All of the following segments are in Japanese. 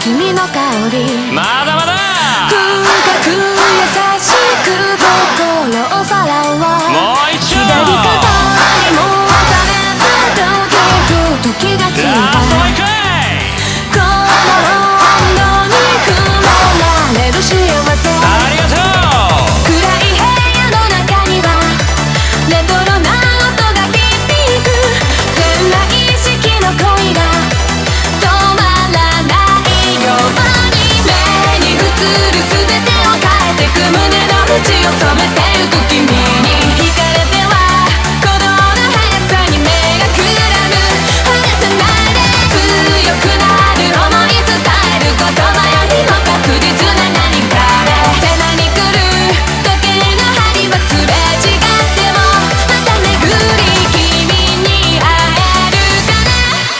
君の香りまだまだ深く優しく心をさらうもう一丁左肩にもたれたとき時がついたラストもう一回この温度に踏まれる幸せありがとう暗い部屋の中にはレトロな音が響く全内意識の恋が止まらないように目に映る全てを変えてく胸の内を染めてゆく君に惹かれては鼓動の速さに目がくらむ離さないで強くなる想い伝える言葉よりも確実な何かで背中に来る時計の針はすれ違ってもまた巡り君に会えるかな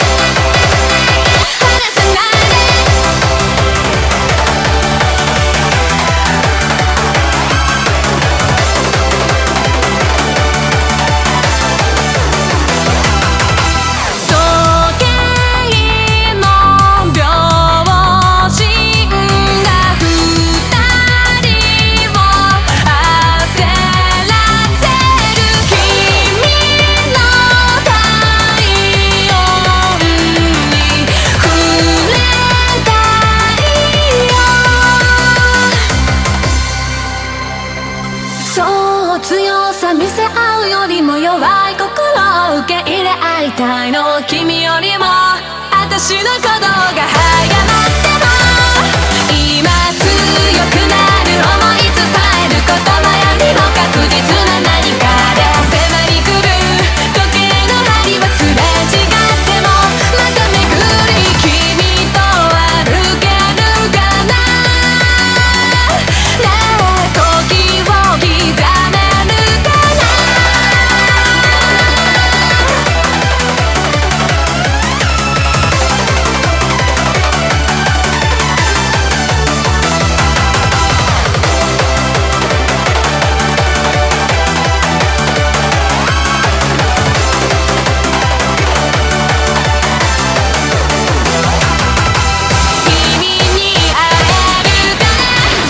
離さないで時計の秒針が二人を焦らせる君の体温に触れたいよそう強さ見せ合うよりも弱い心を受け入れ合いたいの君よりも私の鼓動が速い